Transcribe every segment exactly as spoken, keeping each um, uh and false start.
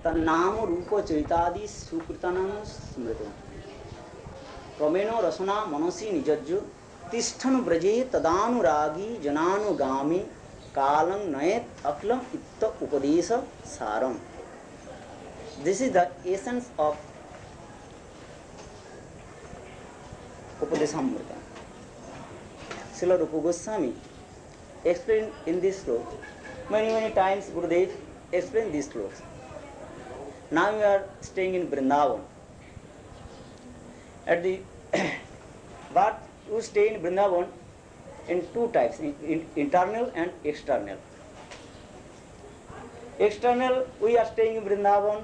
तन्नाम रूप चैतादि सुकृतानां स्मृति क्रमेण रसना मनसी निजज्जु तिष्ठन ब्रजे तदानुरागी जनानुगामी कालं नयेत अक्लम इत्त उपदेश सारम. This is the essence of Upadeshamrita. Srila Rupa Goswami explained in this sloka. Many many times Gurudev explained these slokas. Now we are staying in Vrindavan. At the but you stay in Vrindavan in two types, in, in, internal and external. External, we are staying in Vrindavan,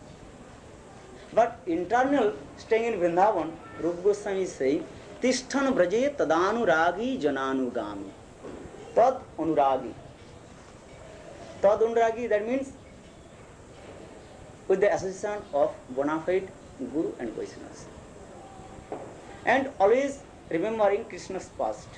but internal, staying in Vrindavan, Rupa Goswami is saying, Tishthan braje tadanuragi jananugami. Tad anuragi. Tad anuragi, that means with the association of bona fide Guru and Vaishnavas. And always remembering Krishna's past.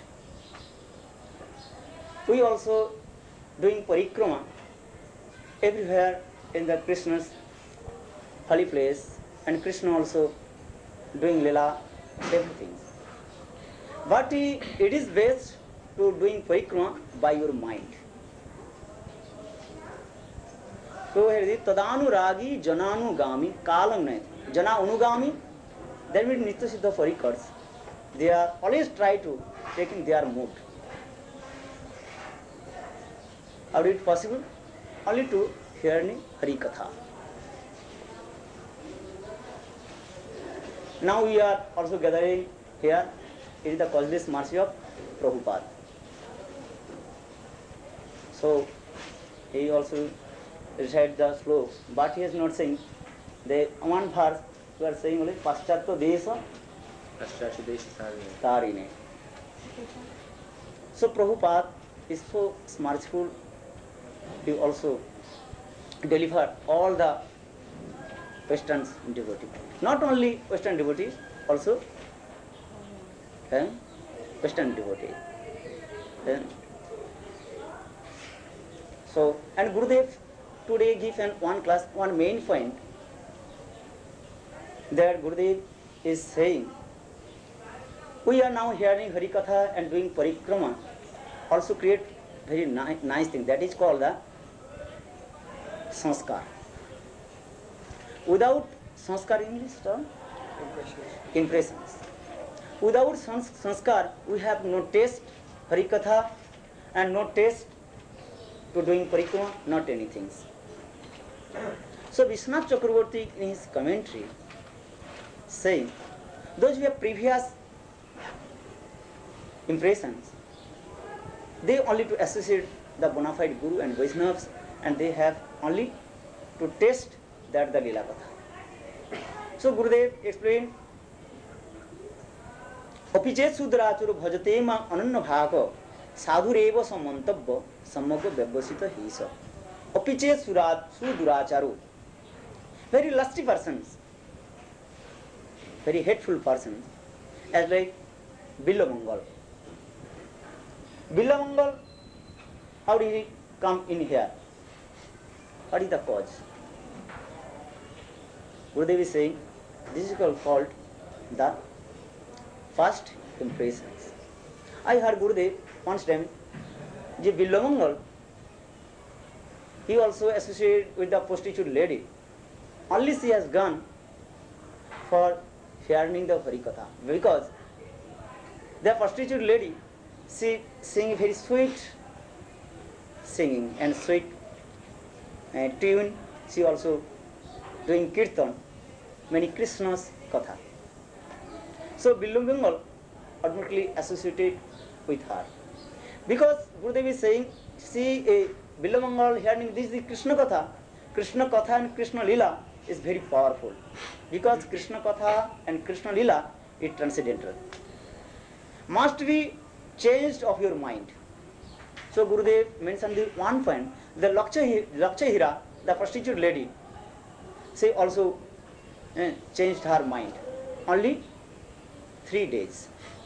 We also doing parikrama everywhere in the Krishna's holy place, and Krishna also doing lila, everything. But it is best to doing parikrama by your mind. So here is tadanuragi jananugami kalam nahi. Jana anugami, that means nitya siddha parikars. They are always try to take in their mood. How is it possible? Only to hearing Hari Katha. Now we are also gathering here. It is the causeless mercy of Prabhupada. So he also recited the sloka, but he is not saying the one verse. We are saying only Paschatya Desha Tarine. So Prabhupada is so merciful. He also deliver all the Western devotees. Not only Western devotees, also eh, Western devotees. Eh. So, and Gurudev today gives an one class, one main point, that Gurudev is saying, we are now hearing Hari Katha and doing parikrama, also create very ni nice thing, that is called the sanskar. Without sanskar, English term? Impressions. Impressions. Without sans sanskar, we have no taste Hari Katha and no taste to doing parikrama, not anything. So Vishwanath Chakravarti in his commentary saying, those who have previous impressions, they only to associate the bona fide Guru and Vaishnavas, and they have only to taste that the Leela Katha. So Gurudev explained, Apichet Sudrachuru Bhajatema Ananna Bhaka Sadhureva Samantabha Samaga Vyabhasita Hisa. Apichet Suduracharu, very lusty persons, very hateful persons, as like Billamangal. Billamangal, how did he come in here? What is the cause? Gurudev is saying, this is called the first impressions. I heard Gurudev once time, the Billamangal, he also associated with the prostitute lady. Only she has gone for hearing the Hari Katha, because the prostitute lady, she sing very sweet singing and sweet uh, tune. She also doing kirtan, many Krishna's katha. So Billamangal ultimately associated with her, because Gurudev is saying, see a Billamangal hearing this is Krishna katha. Krishna katha and Krishna lila is very powerful, because Krishna katha and Krishna lila is transcendental. Must be changed of your mind. So Gurudev mentioned the one point, the Lakshahira, the prostitute lady, she also eh, changed her mind. Only three days.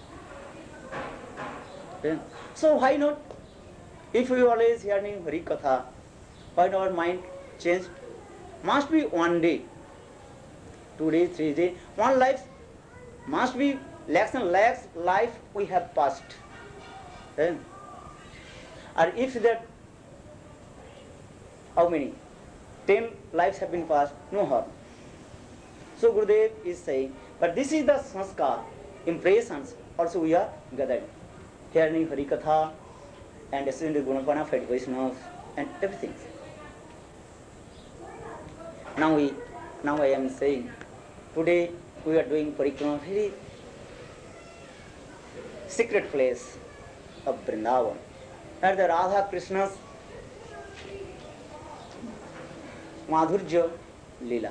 Yeah. So why not? If we always hearing Hari Katha, why not our mind changed? must be one day, two days, three days, one life must be lakhs and lakhs life we have passed. Eh? Or if that, how many? Ten lives have been passed, no harm. So Gurudev is saying, but this is the sanskar, impressions also we are gathering. Hearing Harikatha and listening to Gunapana, Fed Vaishnavas and everything. Now we, now I am saying, today we are doing Parikrama, very secret place of Vrindavan, where the Radha Krishna's Madhurya Leela.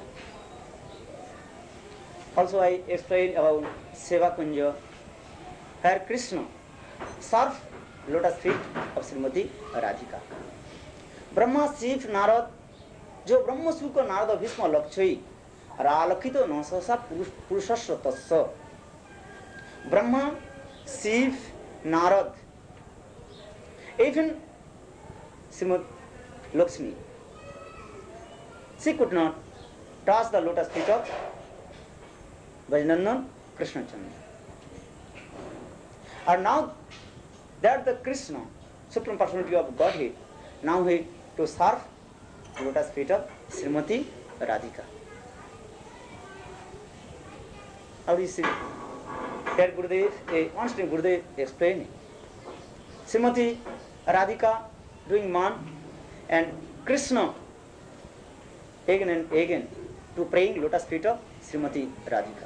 Also I explained about Seva Kunja, where Krishna served lotus feet of Srimati Radhika. Brahma, Shiv, Narad, जो ब्रह्म सुख नारद भीष्म लक्ष्य रालखित Nausa पुरुषस्व तस्स Brahma Shiv Narad even Srimati Lakshmi, she could not touch the lotus feet of Vajanandan Krishna Chandra. And now that the Krishna, Supreme Personality of Godhead, now he to serve lotus feet of Srimati Radhika. How do you see? Here Gurudev, eh, once Gurudev explained Srimati Radhika doing man and Krishna again and again to praying lotus feet of Srimati Radhika.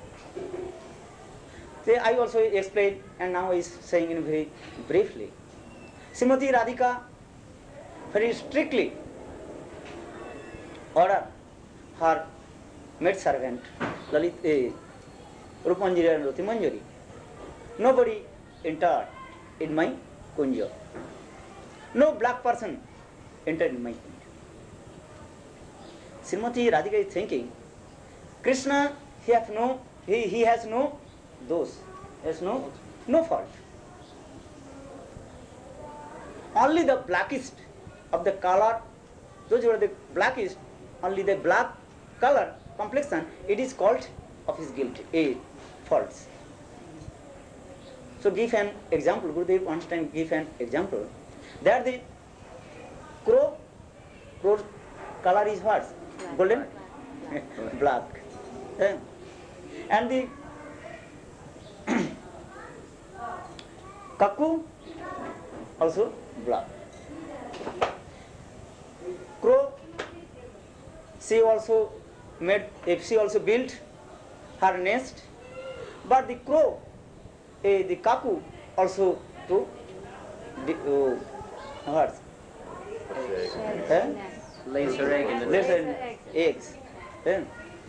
So I also explained and now is saying in very briefly. Srimati Radhika very strictly order her maid servant Lalit eh, Rupanjari and Ratimanjari. Nobody entered in my kunja. No black person entered in my kunja. Srimati Radhika is thinking, Krishna he has no he, he has no dosh, has no no fault. Only the blackest of the color, those who are the blackest, only the black color complexion, it is called of his guilt, a faults. So give an example. Gurudev wants to give an example. There the crow, crow color is what? Golden, black, eh? And the cuckoo also black. Crow, she also made, if she also built her nest, but the crow, eh, the cuckoo also to the, uh, what? Eh? Lays her egg in the Lays nest. her eggs. Eh?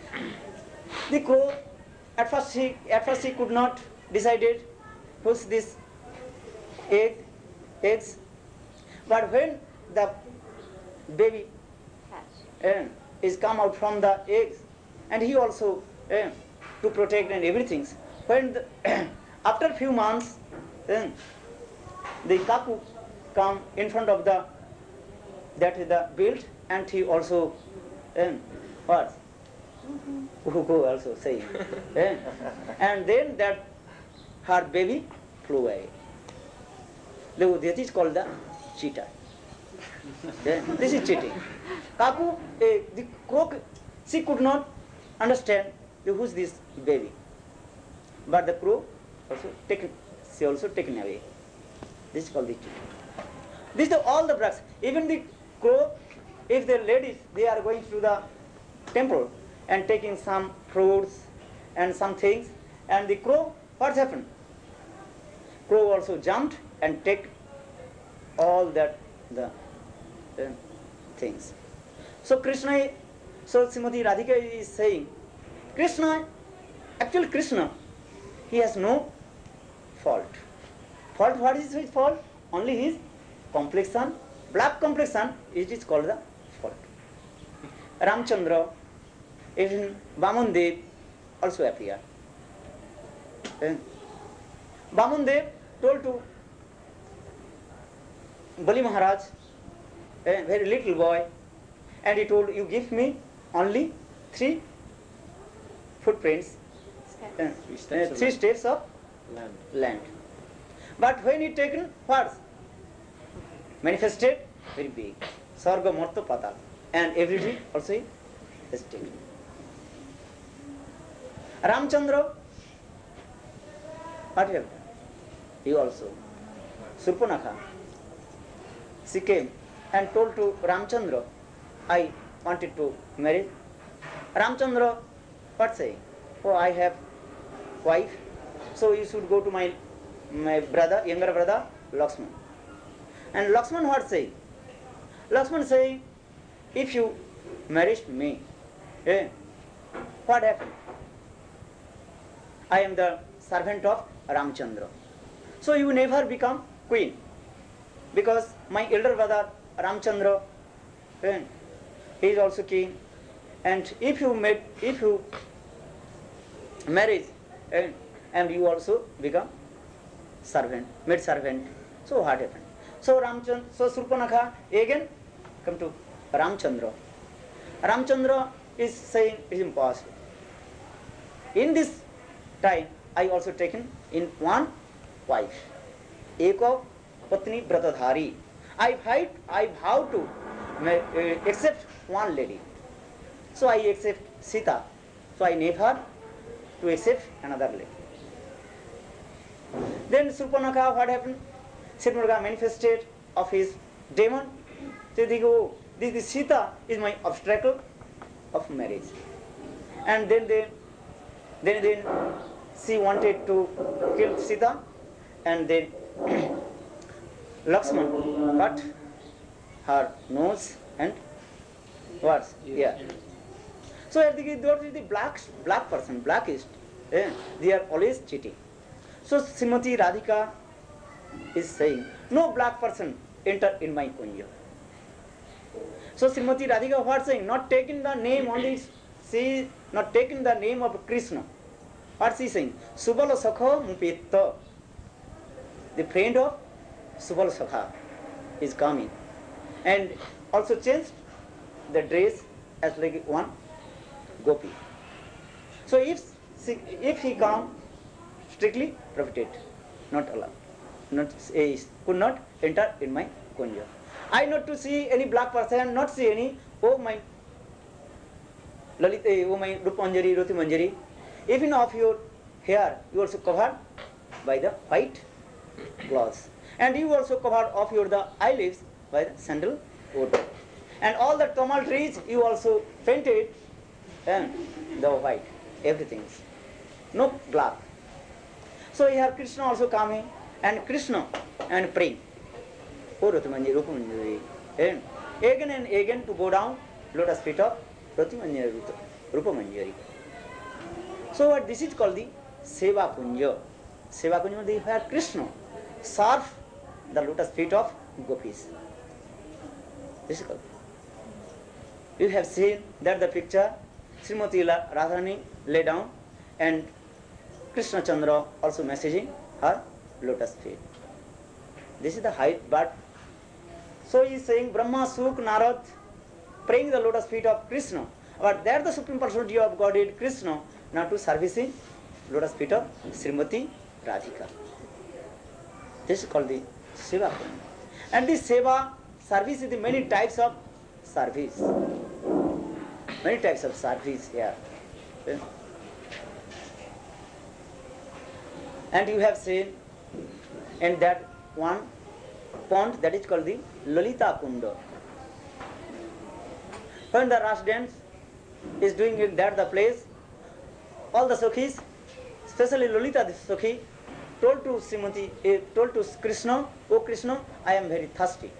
The crow, at first she, at first she could not decided who's this egg, eggs, but when the baby eh, is come out from the eggs, and he also eh, to protect and everything. When the, after few months, then the cuckoo come in front of the that is the build, and he also eh, what? Cuckoo also saying, eh? And then that her baby flew away. That is called the cheater. Yeah, this is cheating. Kaku, eh, the crow, she could not understand who's this baby. But the crow also taken, she also taken away. This is called the cheating. These are all the blacks. Even the crow, if the ladies, they are going to the temple and taking some fruits and some things, and the crow, what happened? Crow also jumped and take all that the uh, things. So Krishna, so Srimati Radhika is saying, Krishna, actually Krishna, he has no fault. Fault, what is his fault? Only his complexion, black complexion, it is called the fault. Ramchandra, even Vaman Dev also appeared. Uh, Vaman Dev told to Bali Maharaj, a very little boy, and he told, you give me only three footprints, uh, Three steps uh, of three land. steps of Land. land. But when he taken what? Manifested very big. Sarga Marta Patal. And everything also he is taken. Ramchandra, what happened? He also. Surpanakha. She came and told to Ramchandra, I wanted to marry. Ramchandra, what saying? Oh, I have wife, so you should go to my my brother, younger brother, Lakshman. And Lakshman what saying? Lakshman saying, if you marry me, eh, what happened? I am the servant of Ramchandra. So you never become queen. Because my elder brother Ramchandra, eh, he is also king. And if you made, if you marry, eh, and you also become servant, maid servant. So what happened? So Ramchandra, so Surpanakha again come to Ramchandra. Ramchandra is saying it is impossible. In this time, I also taken in one wife. Eko Patni Bratadhari. I fight, I vow to uh, accept one lady. So I accept Sita. So I never to accept another lady. Then Surpanakha, what happened? Surpanakha manifested of his demon. So they go, this, this Sita is my obstacle of marriage. And then they, then, then she wanted to kill Sita, and then Lakshman cut her nose and what? Yeah. So at the, what is the black, black person, blackist, eh, they are always cheating. So Srimati Radhika is saying, no black person enter in my kunja. So Srimati Radhika what saying? Not taking the name only, she not taking the name of Krishna. What she saying? Subala Sakha Mupetta. The friend of Subala Sakha is coming. And also changed the dress as like one gopi. So if she, if he come, strictly prohibited, not allowed, not uh, could not enter in my kunja. I not to see any black person, not see any, oh my Lalita, oh my Rupanjari, Ruti Manjari. Even of your hair, you also covered by the white cloths. And you also covered of your the eyelids by the sandalwood. And all the tamal trees you also painted and the white, everything. No black. So here Krishna also coming, and Krishna and praying. Oh Ratimanjari, Rupamanjari. And again and again to go down lotus feet of Ratimanjari, Rupamanjari. So what this is called the Seva Kunja. Seva Kunja, they have Krishna serve the lotus feet of gopis. This is called. You have seen that the picture, Srimati Radharani lay down and Krishna Chandra also messaging her lotus feet. This is the height, but so he is saying Brahma, Suk, Narad praying the lotus feet of Krishna. But there the Supreme Personality of Godhead Krishna now to servicing lotus feet of Srimati Radhika. This is called the Seva. And this Seva service is the many types of service. Many types of service here. Yeah. And you have seen in that one pond that is called the Lalita Kunda. When the Ras dance is doing in that the place, all the Sakhis, especially Lalita the Sakhi, told to Srimati, eh, told to Krishna, oh Krishna, I am very thirsty.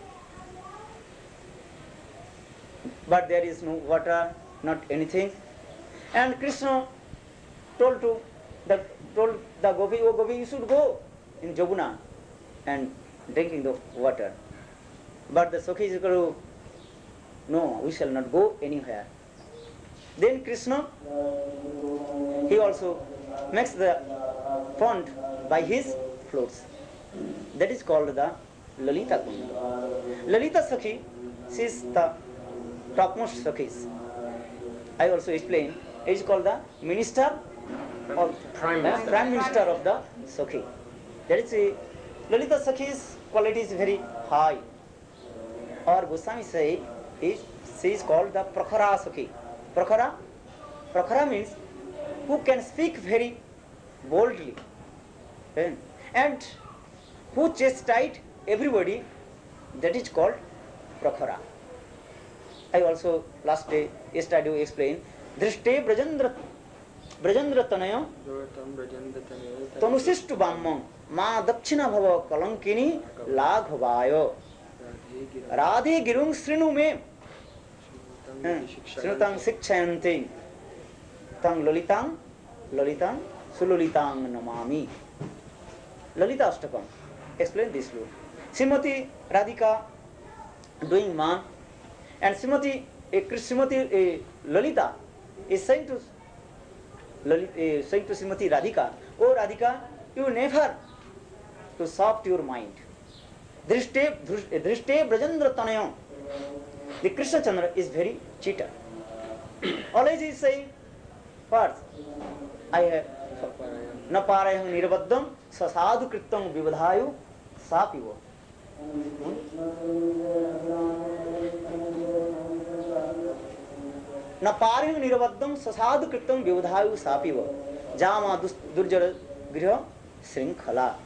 But there is no water, not anything. And Krishna told to the told the Gopi, oh Gopi, you should go in Jabuna and drinking the water. But the Sakhi is going to, no, we shall not go anywhere. Then Krishna, he also makes the pond by his floats. That is called the Lalita Kunda. Lalita Sakhi, she is the topmost Sakhis. I also explained, it is called the minister or Prime uh, Minister. Prime Minister of the Sakhi. That is a Lalita Sakhi's quality is very high. Or Goswami say is she is called the Prakhara Sakhi. Prakhara? Prakhara means who can speak very boldly and, and who chastise everybody, that is called Prakhara. I also last day yesterday explained Drishte Brajendra Brajendra Tanaya Tanusistu Bammam Ma Dakshina Bhava Kalankini Laghavayo Radhe Girung Srinu Me Srinutang Sikchayanting Tang Lalitang Lalitang Sululitang Namami. Lalita Ashtakam. Explain this Lord. Srimati Radhika doing man, and Srimati a Srimati a Lalita is saying to Lalita, uh, saying to Srimati Radhika, oh Radhika, you never to soft your mind. Drishte Drishte Brajendra Tanayam. The Krishna Chandra is very cheater. Always he is saying, first, I have Naparayam Nirvaddam Sasadu Kritam Vivadhayu Sapivo. Naparayam Nirvaddam Sasadu Kritam Vivadhayu Sapivo. Jama Durjara Griha Srinkhala.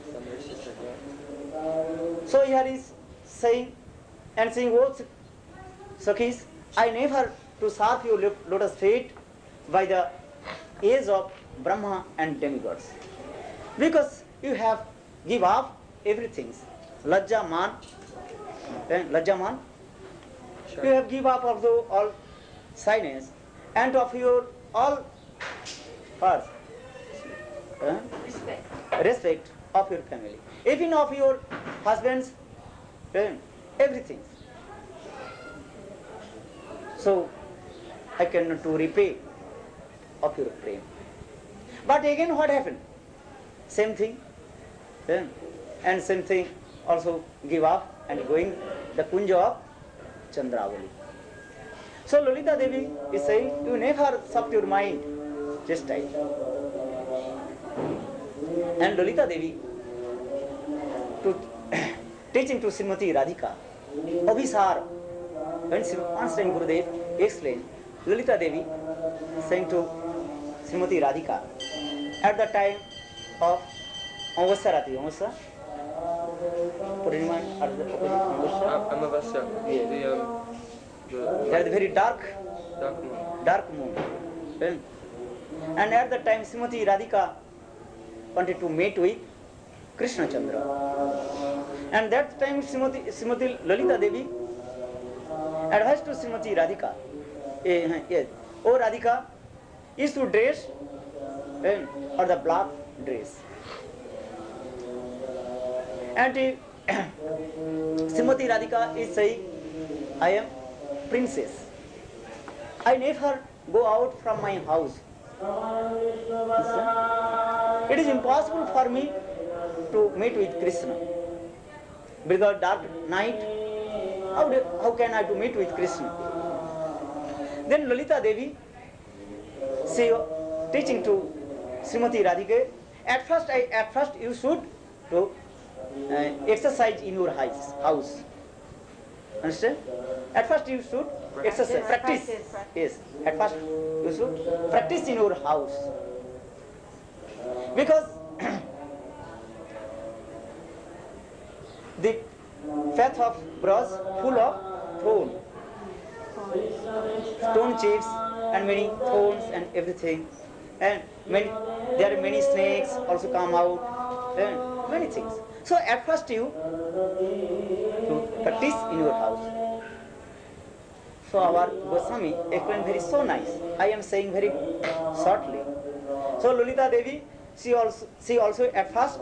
So here is saying and saying, oh Sakhis, I never to serve your lotus feet by the age of Brahma and demigods. Because you have give up everything. Lajja man, Lajja man, you have give up of the all silence and of your all first uh, respect. respect of your family, even of your husbands, uh, everything. So I cannot to repay of your prem. But again what happened? Same thing. Yeah. And same thing also give up and going the Kunja of Chandravali. So Lalita Devi is saying, you never soft your mind, just die. And Lalita Devi to teaching to Srimati Radhika, Abhisar, when once time Gurudev explained, Lalita Devi saying to Srimati Radhika, at the time of Amavasya Rati, Amavasya? Purnima, Amavasya? Amavasya. Yes. The, um, the, That is very dark, dark moon. dark moon. Well, and at the time Srimati Radhika wanted to meet with Krishna Chandra. And that time Srimati, Srimati Lalita Devi advised to Srimati Radhika, eh, yes, oh Radhika, is to dress eh, or the black dress. And uh, Srimati Radhika is saying, I am princess. I never go out from my house. It is impossible for me to meet with Krishna. Because dark night, how, do, how can I to meet with Krishna? Then Lalita Devi, she teaching to Srimati Radhika, at first, I, at first you should to uh, exercise in your house. house. Understand? At first you should exercise, practice. practice, practice. Yes, at first you should practice in your house. Because the path of brass full of thorn, stone chips and many thorns and everything, and many there are many snakes also come out and many things. So at first you to practice in your house. So our Goswami explained very so nice. I am saying very shortly. So Lalita Devi, she also she also at first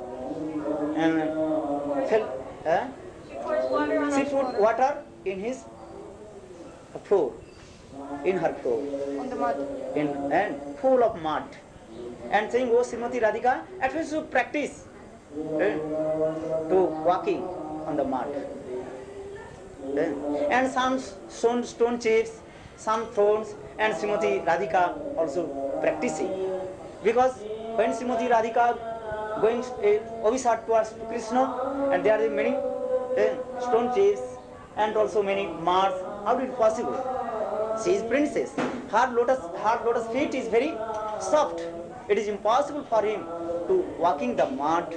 um, fell. Uh, she put water in his floor, in her floor, On the mud. in and full of mud, and saying, "Oh, Srimati Radhika, at first you practice uh, to walking on the mud." eh, and some stone, stone chips, some thrones, and Srimati Radhika also practicing. Because when Srimati Radhika going uh, Abhisar towards Krishna, and there are many uh, stone chips and also many mars, how is it possible? She is princess. Her lotus, her lotus feet is very soft. It is impossible for him to walking the mud.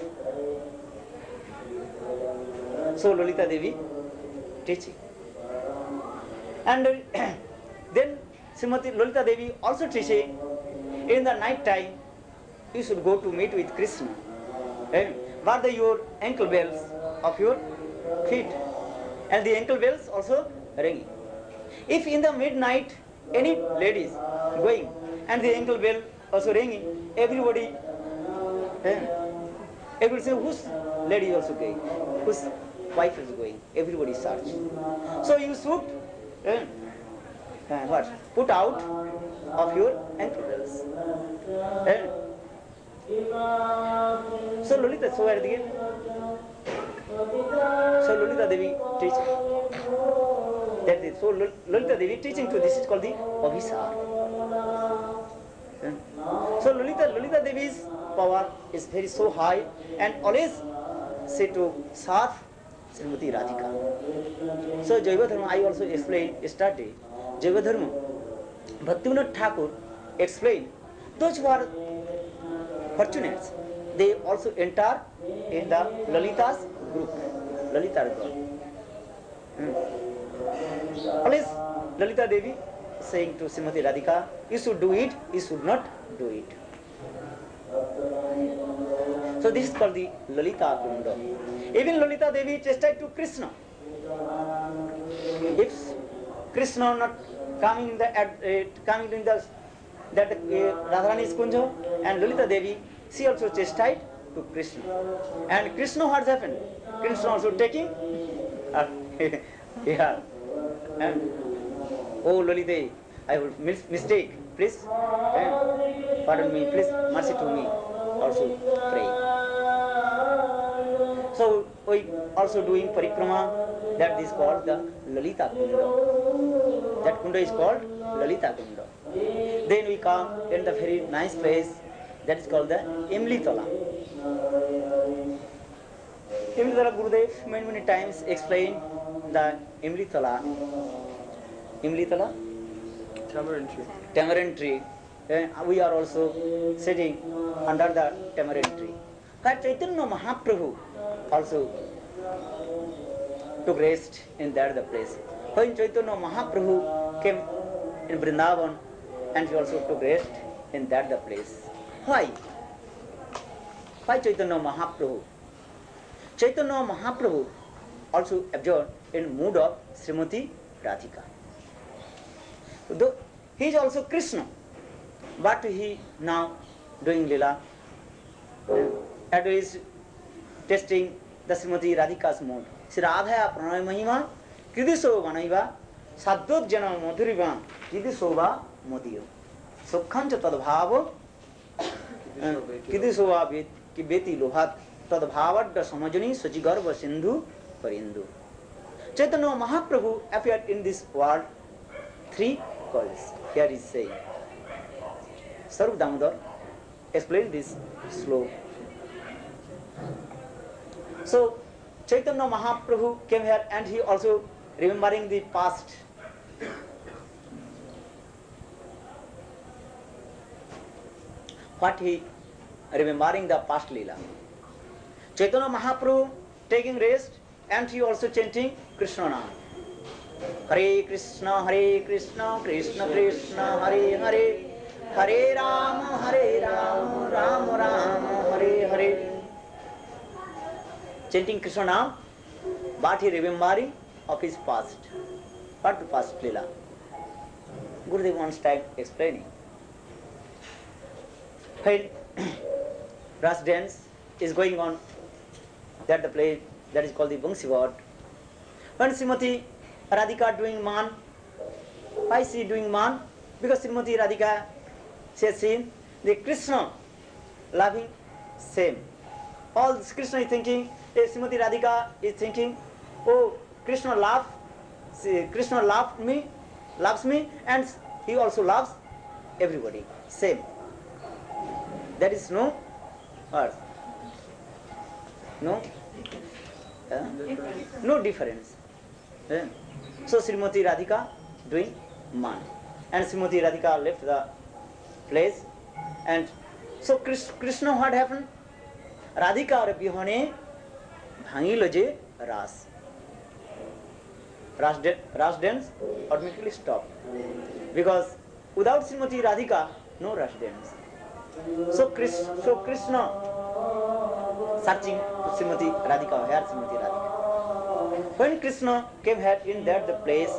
So Lalita Devi teaching. And uh, then Srimati Lalita Devi also teaching, in the night time you should go to meet with Krishna. And what are your ankle bells of your feet? And the ankle bells also ringing. If in the midnight any ladies going and the ankle bell also ringing, everybody, eh, everybody say, whose lady also going? Whose wife is going? Everybody search. So you should eh, uh, what? Put out of your ankle bells. Eh? So Lolita, so at the end, so Lolita Devi teaching. That is, so Lalita Devi teaching to this is called the Abhisar. So Lalita, Lalita Devi's power is very so high, and always say to serve Srimati Radhika. So Jaiva Dharma, I also explained yesterday, Jaiva Dharma, Bhaktivinoda Thakur explained, those who are fortunate, they also enter in the Lalita's group, Lalita group. Hmm. Always Lalita Devi saying to Srimati Radhika, you should do it, you should not do it. So this is called the Lalita Kunda. Even Lalita Devi chastised to Krishna. If Krishna not coming in the uh, coming in the that uh, Radharani's Kunja, and Lalita Devi, she also chastised to Krishna. And Krishna, what happened? Krishna also taking uh, yeah. And, oh Lalita, I will mis mistake, please, and pardon me, please, mercy to me, also pray. So we also doing parikrama, that is called the Lalita Kunda. That Kunda is called Lalita Kunda. Then we come in the very nice place, that is called the Imlitala. Imlitala Gurudev many many times explained the Imlitala. Imlitala? Tamarind tree. Tamarind tree. And we are also sitting under the tamarind tree. But Chaitanya Mahaprabhu also took rest in that the place. When Chaitanya Mahaprabhu came in Vrindavan, and he also took rest in that the place. Why? Why Chaitanya Mahaprabhu? Chaitanya Mahaprabhu also absorbed in mood of Srimati Radhika. Though he is also Krishna, but he now doing Leela, and he is testing the Srimati Radhika's mood. Sri Radhaya Pranay Mahima, Kridisova Vanaiva, Sadhut Jana Madhuriva, Kridisova Modiyo. Sukhancha Tadbhava, Kridisova Kibeti Lohat, Tadbhavat the Samajani, Sajigarva Sindhu, Parindu. Chaitanya Mahaprabhu appeared in this world three calls. Here is saying. Sarup Damodar explained this slow. So Chaitanya Mahaprabhu came here, and he also remembering the past. What he remembering the past Leela. Chaitanya Mahaprabhu taking rest, and he also chanting Krishna Nam. Hare Krishna, Hare Krishna, Krishna Krishna, Hare Hare, Hare Rama, Hare Rama, Rama Rama, Hare Hare. Chanting Krishna Nam, but he remembering of his past. What the past Leela? Gurudev once time explaining. When Ras dance is going on, that the play that is called the Bangsi Ward. When Srimati Radhika doing man, why is she doing man? Because Srimati Radhika, she has seen the Krishna loving same. All this Krishna is thinking, eh, Srimati Radhika is thinking, oh, Krishna love see, Krishna loved me, loves me, and he also loves everybody. Same. There is no what? No? Uh, no difference. Uh, so Srimati Radhika doing man. And Srimati Radhika left the place. And so Krishna, what happened? Radhika or Bihone Bhangilo je Ras. Ras, de- Ras dance automatically stopped. Because without Srimati Radhika, no Ras dance. So, Chris, so Krishna searching to Srimati Radhika, where Srimati Radhika. When Krishna came here in that the place,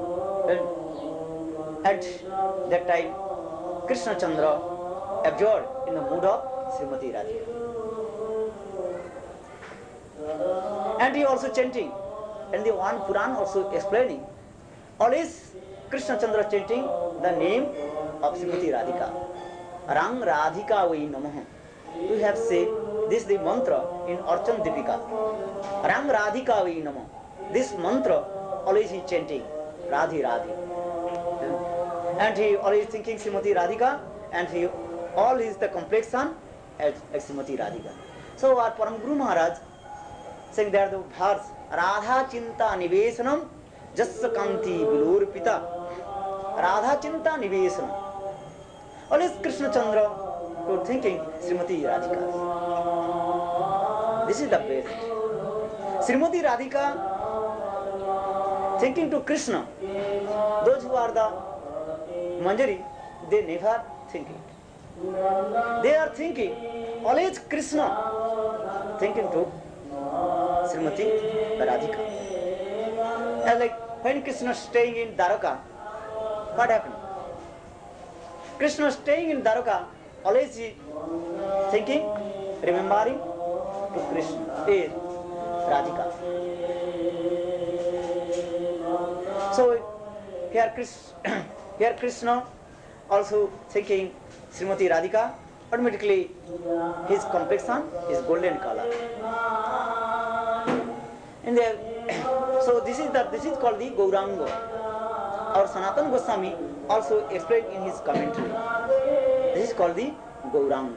at that time, Krishna Chandra absorbed in the mood of Srimati Radhika. And he also chanting, and the one Puran also explaining, always Krishna Chandra chanting the name of Srimati Radhika. Rang Radhika Vai Namaha. We have said this is the mantra in Archan Dipika. Rang Radhika Vai Namaha. This mantra always he chanting Radhi Radhi. And he always thinking Srimati Radhika, and he all is the complexion as, as Srimati Radhika. So our Param Guru Maharaj saying there the verse Radha Chinta Nivesanam Jassa Kanti Bilur Pita. Radha Chinta Nivesanam. Always Krishna Chandra were thinking Srimati Radhika. This is the best. Srimati Radhika thinking to Krishna. Those who are the Manjari, they never think it. They are thinking always Krishna, thinking to Srimati Radhika. And like when Krishna staying in Dwaraka, what happened? Krishna staying in Dwaraka, always he thinking, remembering to Krishna, eh, Radhika. So here Krishna, here Krishna also thinking Srimati Radhika, automatically his complexion is golden color. And there, so this is the this is called the Gauranga. Our Sanatana Goswami also explained in his commentary. This is called the Gauranga.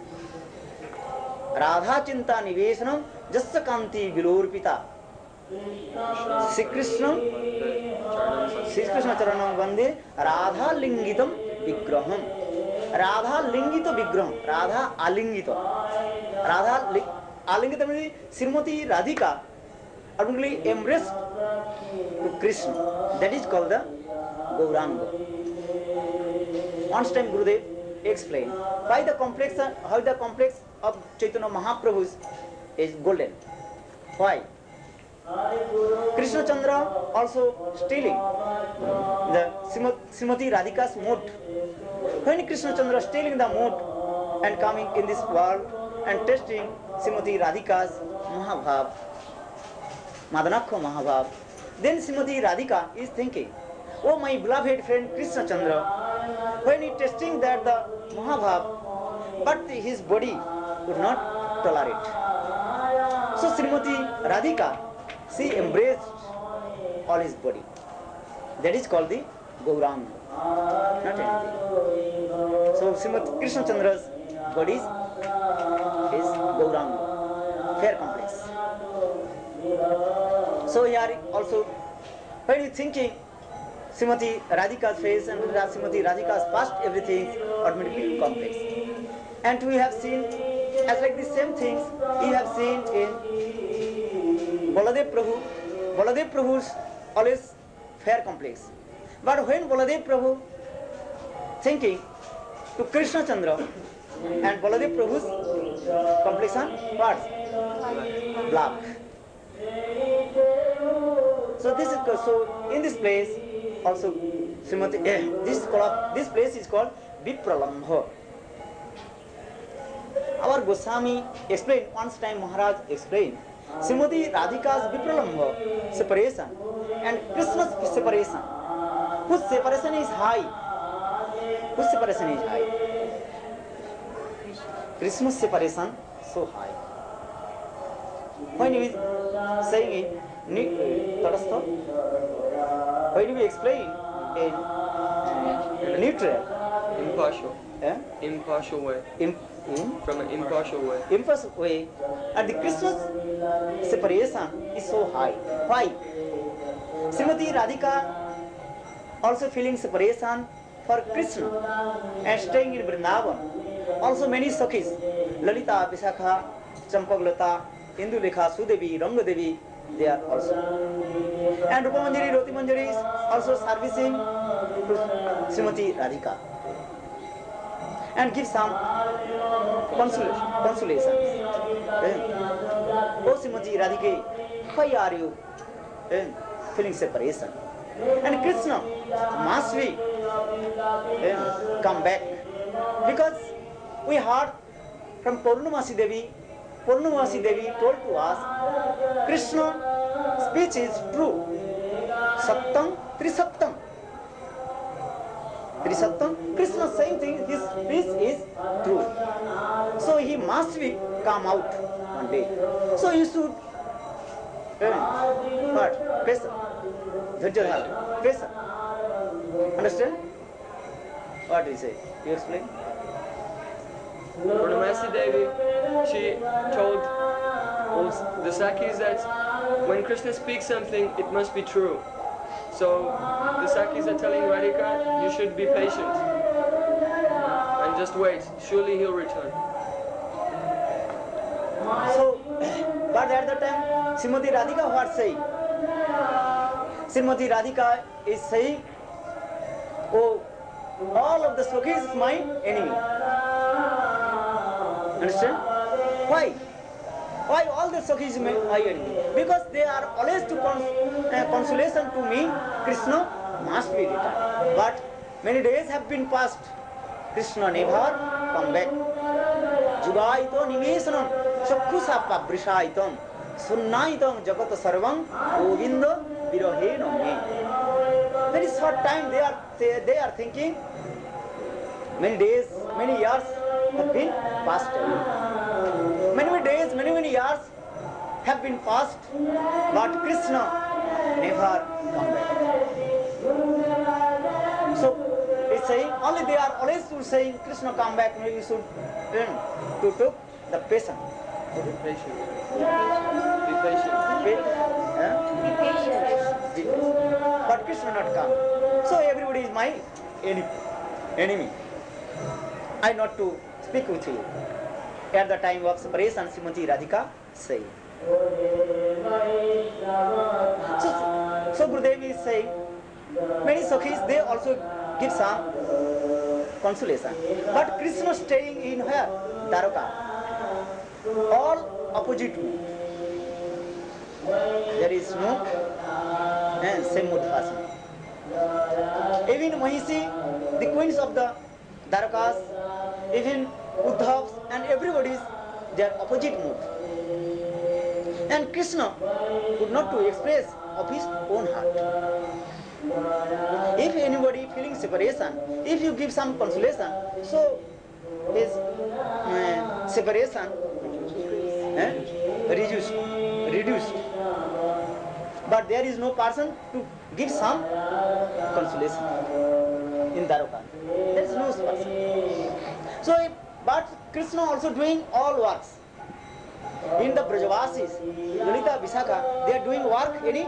Radha Chinta Nivesanam Jassa Kanti Vilorpita. Sri Krishna Sri Krishna Charanam Vande Radha Lingitam Vigraham. Radha Lingita Vigraham. Radha Alingita. Radha Alingita means Srimati Radhika ultimately embraced to Krishna. That is called the Gauranga. Once time Gurudev explained why the complex, how the complex of Chaitanya Mahaprabhu is golden. Why? Krishna Chandra also stealing the Srimati Radhika's mood. When Krishna Chandra stealing the mood and coming in this world and testing Srimati Radhika's Mahabhav, Madanakha Mahabhav, then Srimati Radhika is thinking, oh my beloved friend Krishna Chandra, when he testing that the Mahabhav, but his body could not tolerate. So Srimati Radhika, she embraced all his body. That is called the Gauranga, not anything. So Srimati Krishna Chandra's body is Gauranga, fair complex. So here also, when you thinking Srimati Radhika's face and Srimati Radhika's past, everything is automatically complex. And we have seen, as like the same things, you have seen in Baladev Prabhu. Baladev Prabhu's always fair complex. But when Baladev Prabhu thinking to Krishna Chandra and Baladev Prabhu's complexion, what? Black. So this is so in this place also Srimati, eh, this called, this place is called Vipralambha. Our Goswami explained, once time Maharaj explained Srimati Radhika's Vipralambha separation and Krishna's separation. Whose separation is high? Whose separation is high? Krishna's separation so high. When he is saying it, Tadastha, when we explain in uh, neutral, Impartial. eh? Impartial way. in, in From an impartial way. impartial way, and the Krishna's separation is so high. Why? Srimati Radhika also feeling separation for Krishna and staying in Vrindavan. Also many Sakhis, Lalita, Visakha, Champaklata, Indulekha, Sudevi, Rangadevi, they are also. And Rupa Manjari, Roti Manjari is also servicing to Srimati Radhika and give some consolation. consolation. Oh Srimati Radhika, why are you eh, feeling separation? And Krishna must be eh, come back, because we heard from Purnamasi Devi. Purnamasi Devi told to us, Krishna speech is true. Sattam, Trisattam. Trisattam, Krishna saying thing, his speech is true. So he must be come out one day. So you should eh, what? Pressure. Dhajya pressure. Understand? What do you say? You explain? Purnamasi Devi, she told the Sakhis that when Krishna speaks something, it must be true. So the Sakhis are telling Radhika, you should be patient and just wait. Surely he'll return. So, but at the time, Srimati Radhika what saying? Srimati Radhika is saying, oh, all of the Sakhis is my enemy. Understand? Why? Why all the Sakhis is my enemy? Because they are always to cons uh, consolation to me, Krishna must be returned. But many days have been passed. Krishna never come back. Jugaito nimesanam chakkusa pabrisaitam sunnaitam jagata sarvam govinda virahena me. Very short time they are they, they are thinking. Many days, many years have been passed away. Many many days, many many years have been passed, but Krishna never come back. So it's saying only they are always saying Krishna come back. Maybe you should learn to took the patient. Be patient. Be patient. Be, huh? Be patient. Be patient. But Krishna not come. So everybody is my enemy. enemy. I not to speak with you. At the time of separation, Srimati Radhika say. So, so Gurudev is saying, many Sakhis, they also give some consolation. But Krishna staying in where? Dwaraka. All opposite. There is no eh, same mood person. Even Mahisi, the queens of the Dwarakas, even Uddhavs and everybody is their opposite mood. And Krishna could not to express of his own heart. If anybody feeling separation, if you give some consolation, so his uh, separation eh, reduced, reduced. But there is no person to give some consolation in Dwaraka. There is no person. So, if, but Krishna also doing all works. In the Brajavasis, Lalita, Visakha, they are doing work, any,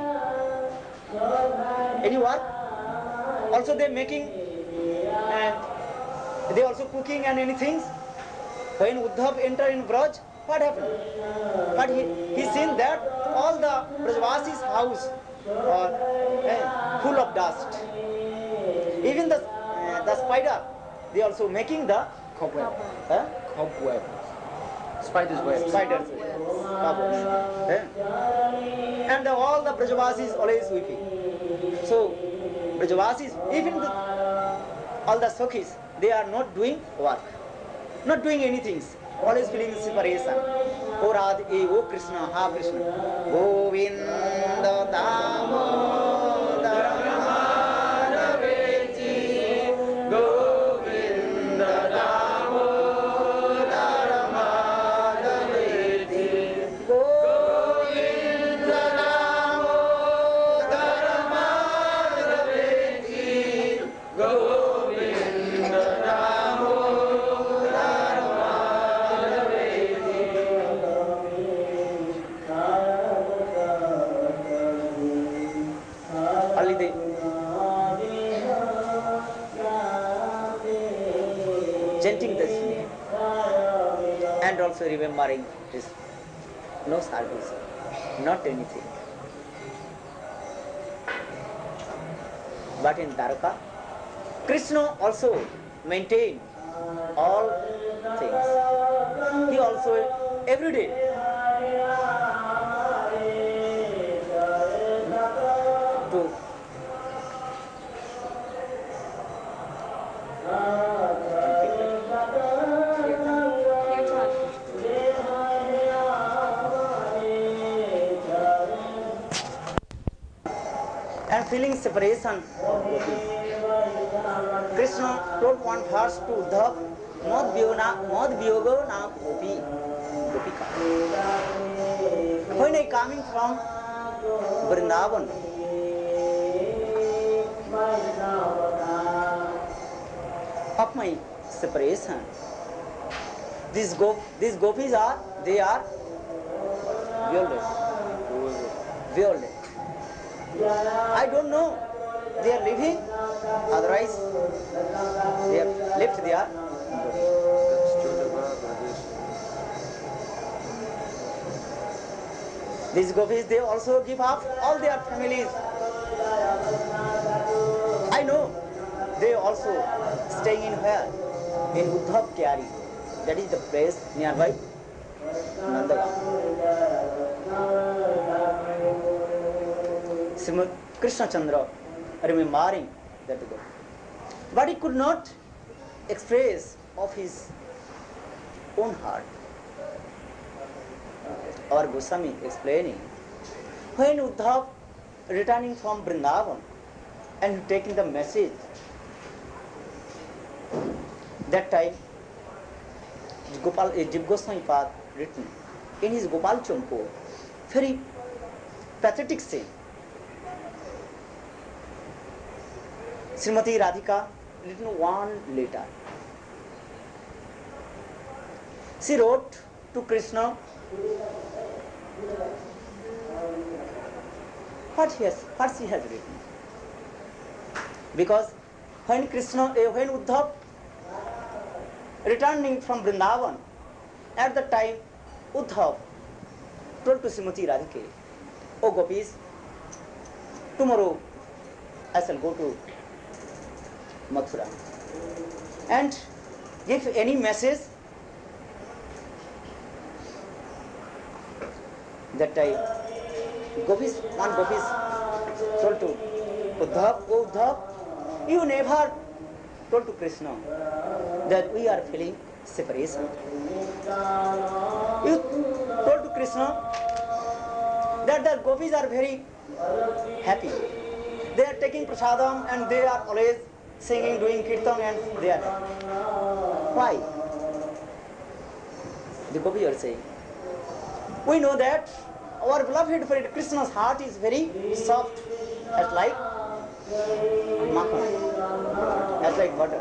any work. Also they are making, and they are also cooking and anything. When Uddhav entered in Braj, what happened? But he, he seen that all the Brajavasis' house are eh, full of dust. Even the, uh, the spider, they are also making the Cobweb. huh? Cobweb. Spider's web. Spiders. Eh? And the, all the Brajavasis always weeping. So, Brajavasis, even the, all the Sakhis, they are not doing work, not doing anything, always feeling separation. O Radhe, O Krishna, Ha Krishna, Govinda Damodara Madhaveti, Govinda Damodara Madhaveti, Govinda Damodara Madhaveti. chanting this name and also remembering his no service, not anything. But in Dwarka, Krishna also maintained all things. He also every day to and feeling separation of gopis. Krishna told one verse to Uddhav, Mad Vyogana, Mad Vyogo na Gopi, Gopika. When I coming from Vrindavan, of my separation, these, go, these gopis are, they are violet. Violet. I don't know, they are living, otherwise they have left their these gopis, they also give up all their families. I know they also staying in where? In Uddhav Kyari. That is the place nearby Nandagaon. Srimad Krishna Chandra remembering that gopi. But he could not express of his own heart. Our Goswami explaining, when Uddhav returning from Vrindavan and taking the message, that time Gopal, Jiva Goswami Pad written in his Gopal Champo, very pathetic scene. Srimati Radhika written one letter. She wrote to Krishna what he has, what she has written. Because when Krishna, when Uddhav returning from Vrindavan, at the time Uddhav told to Srimati Radhika, "Oh gopis, tomorrow I shall go to Mathura and give any message." That time gopis, one gopis told to Uddhav, "Oh Uddhav, you never told to Krishna that we are feeling separation. You told to Krishna that the gopis are very happy. They are taking prasadam and they are always singing, doing kirtan, and they are happy. Why?" The gopis are saying, "We know that our beloved friend Krishna's heart is very soft, as like makhan, as like butter.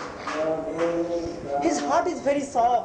His heart is very soft,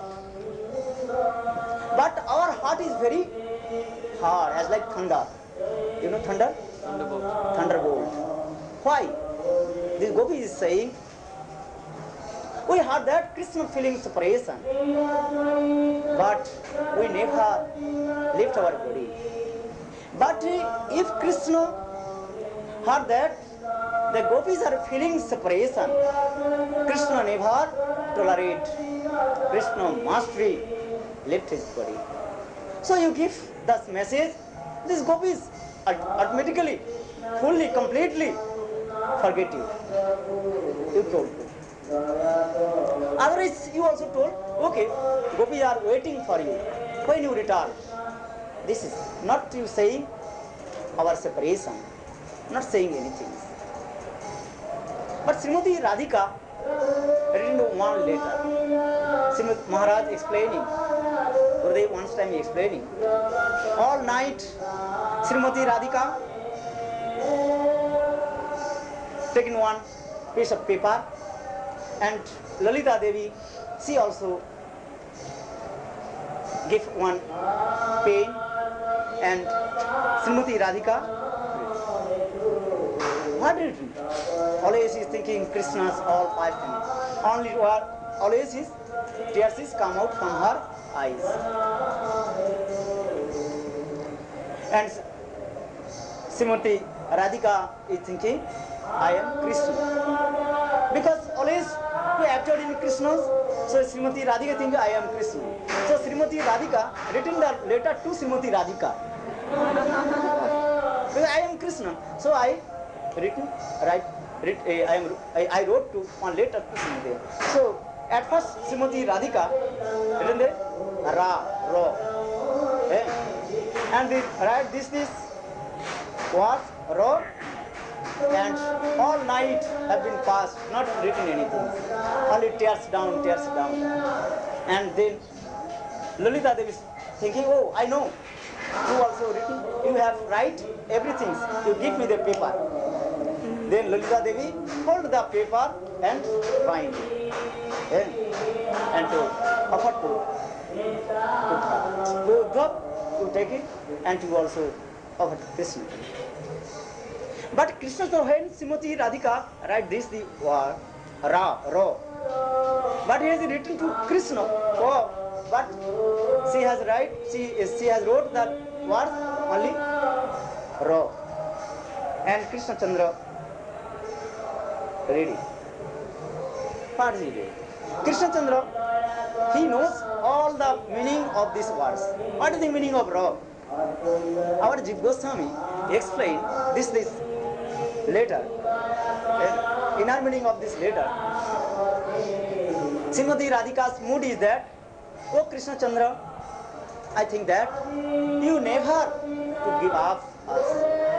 but our heart is very hard, as like thunder. You know thunder? Thunderbolt. Thunderbolt. Why?" This gopi is saying, we heard that Krishna feeling separation, but we never left our body. But if Krishna heard that the gopis are feeling separation, Krishna never tolerate. Krishna must be left his body. So you give this message, these gopis automatically, fully, completely forget you. You told. Otherwise, you also told, okay, gopis are waiting for you when you return. This is not you saying our separation, not saying anything. But Srimati Radhika written one letter. Srimati Maharaj explaining, Gurudev once time explaining, all night Srimati Radhika taking one piece of paper, and Lalita Devi, she also gave one pen, and Srimati Radhika, What written? Always is thinking Krishna's all five things. Only what? Always is tears is come out from her eyes. And Srimati Radhika is thinking, I am Krishna. Because always we acted in Krishna, so Srimati Radhika thinks I am Krishna. So Srimati Radhika written the letter to Srimati Radhika. Because I am Krishna, so I written, write, writ, uh, I, am, I, I wrote to one letter to Srimati. So at first Srimati Radhika written there Ra, Ra, eh? And they write this this was Ra, and all night have been passed, not written anything, only tears down, tears down. And then Lalita Devi is thinking, oh, I know, you also written, you have write everything, you give me the paper. Then Lalita Devi hold the paper and bind it, eh? And to offer to Uddhav. To Uddhav, to take it, and to also offer to Krishna. But Krishna, so when Srimati Radhika write this the word Ra, Ra, but he has written to Krishna, oh, but she has write, she is, she has wrote that word only Ra, and Krishna Chandra ready. What is he doing? Krishna Chandra, he knows all the meaning of these words. What is the meaning of Ra? Our Jiva Goswami explained this this letter. Uh, inner meaning of this letter. Srimati Radhika's mood is that, oh Krishna Chandra, I think that you never to give up us.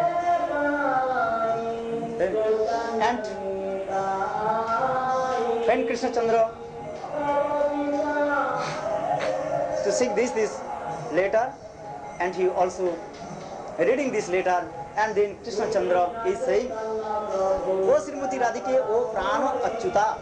And when Krishna Chandra to seek this this letter, and he also reading this letter, and then Krishna Chandra is saying, O Srimati Radhike, O Prana Achyuta,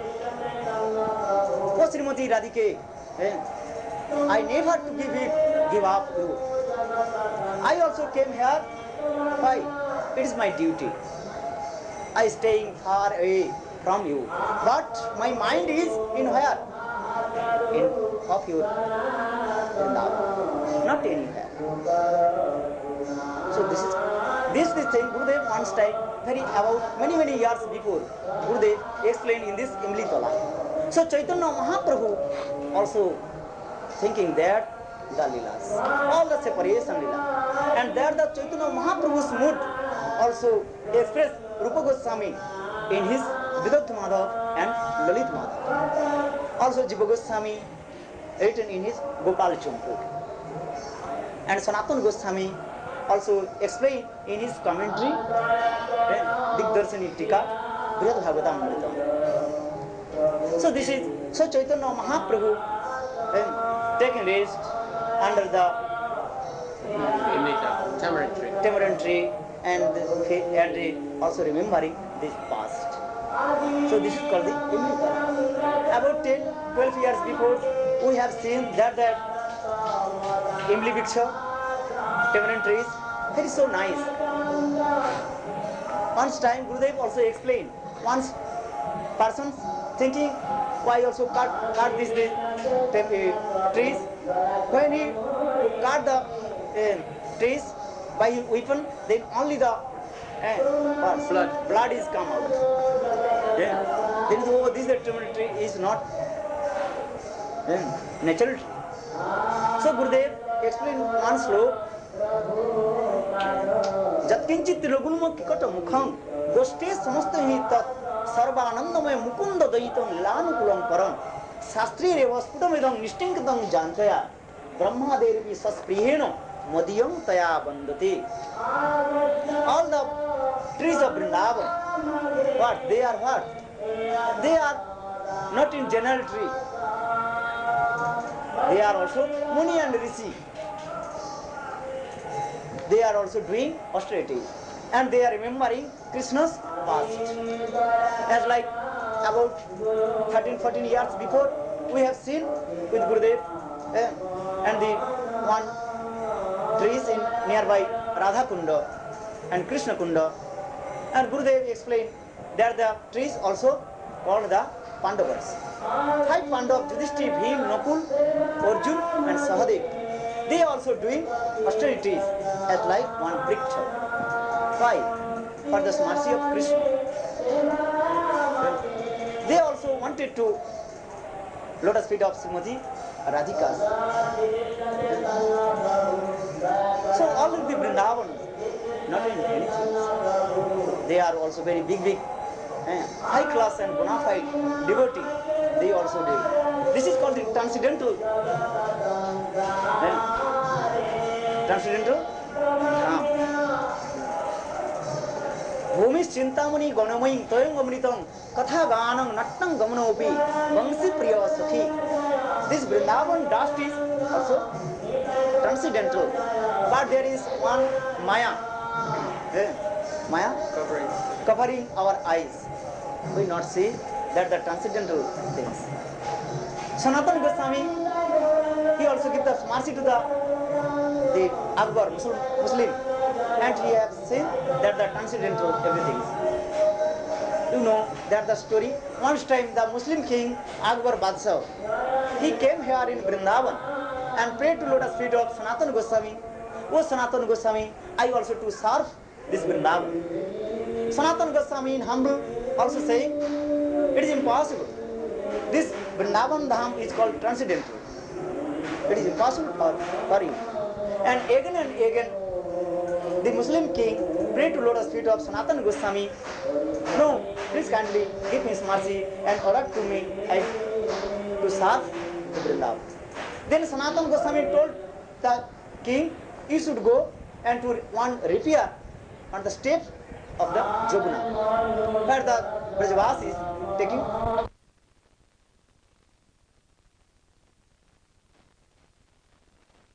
O Srimati Radhike, eh, I never to give it, give up you. I also came here, why? It is my duty. I staying far away from you, but my mind is in where? In of your love, not anywhere. So this is this this thing Gurudev once time, very about many many years before, Gurudev explained in this Imlitala. So Chaitanya Mahaprabhu also thinking that the Leelas, all the separation Leela, and there the Chaitanya Mahaprabhu's mood also expressed Rupa Goswami in his Vidatta Madhav and Lalit Madhav. Also Jiva Goswami written in his Gopal Champu. And Sanatana Goswami also explained in his commentary, Digdarshani Tika, Brihad Bhagavatamrita. So this is, so Chaitanya Mahaprabhu then taking rest under the tamarind tree. tamarind tree, and, and also remembering this past. So this is called the Imli. About ten, twelve years before, we have seen that that Imli Viksha, tamarind trees, that is so nice. Once time Gurudev also explained, once person thinking why also cut cut these uh, trees, when he cut the uh, trees by his weapon, then only the uh, blood blood is come out. Yeah. There is oh this tamarind tree is not uh, natural tree. So Gurudev explained one slope. Jatkinchit Ragunma Kikata Mukham, Goste Samastani Tat, Sarvanandamay Mukunda Daitam, Lanukulam Param, Sastri Revas Putamidam, Nistinkatam Jantaya, Brahma Devi Saspriheno, Madhyam Taya Bandati. All the trees of Vrindavan, what? They are what? They are not in general tree. They are also Muni and Rishi. They are also doing austerity, and they are remembering Krishna's past. As like about thirteen, fourteen years before, we have seen with Gurudev eh, and the one trees in nearby Radha Kunda and Krishna Kunda. And Gurudev explained that the trees also called the Pandavas. Five Pandavas, Yudhishthira, Bhim, Nakul, Arjun and Sahadev. They also doing austerities as like one briksha. Why? For the mercy of Krishna. They also wanted to lotus feet of Srimati Radhika. So all of the Vrindavan, not in anything, they are also very big, big, eh, high class and bona fide devotee. They also do. This is called the transcendental. Eh, transcendental Dham. Bhumis Chintamani Ganamai Toyang Amritam Katha Ganam Natang Gamanopi Vamsi Priya Sakhi. This Vrindavan dust is also transcendental, but there is one Maya, eh, Maya Covering. covering our eyes. We not see that the transcendental things. Sanatana Goswami, he also gives the mercy to the, the Akbar, Muslim, Muslim, and he has seen that the transcendental everything. You know that the story. Once time the Muslim king Akbar Badshah, he came here in Vrindavan and prayed to lotus feet of Sanatana Goswami. Oh Sanatana Goswami, I also to serve this Vrindavan. Sanatana Goswami in humble also saying, it is impossible. This Vrindavan Dham is called transcendental. It is impossible for, for you. And again and again, the Muslim king prayed to lotus feet of Sanatana Goswami. No, please kindly give his mercy and order to me and to serve the Vrindavan. Then Sanatana Goswami told the king, you should go and to one repair on the steps of the Joguna, where the Brajavas is taking